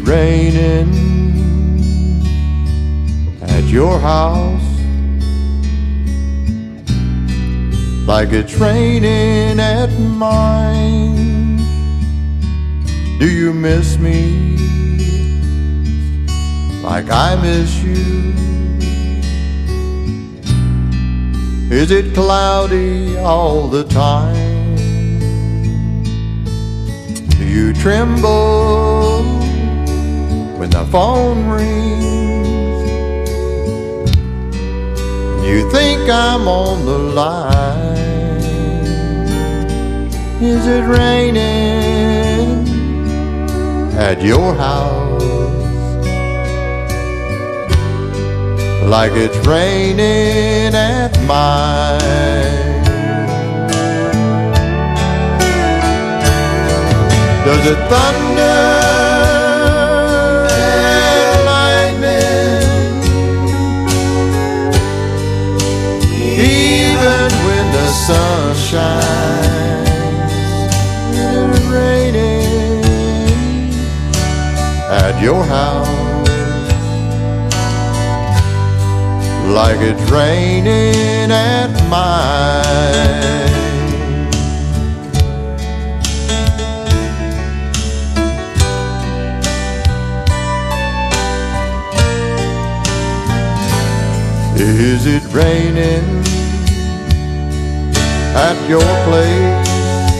raining at your house like it's raining at mine? Do you miss me like I miss you? Is it cloudy all the time? Do you tremble when the phone rings? You think I'm on the line. Is it raining at your house like it's raining at mine? Does it thunder and lightning even when the sun shines? Is it raining at your house like it's raining at mine? Is it raining at your place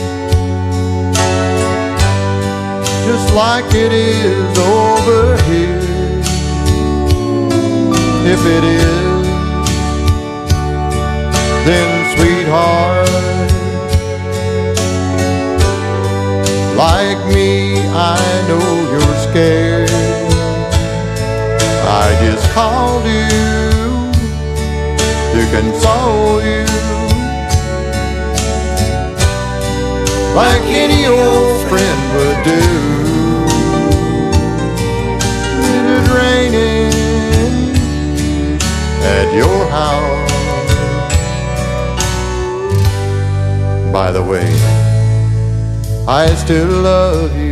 just like it is over here? If it is, then sweetheart, like me, I know you're scared. I just called you to console you like any old friend would do. Is it raining at your house? By the way, I still love you.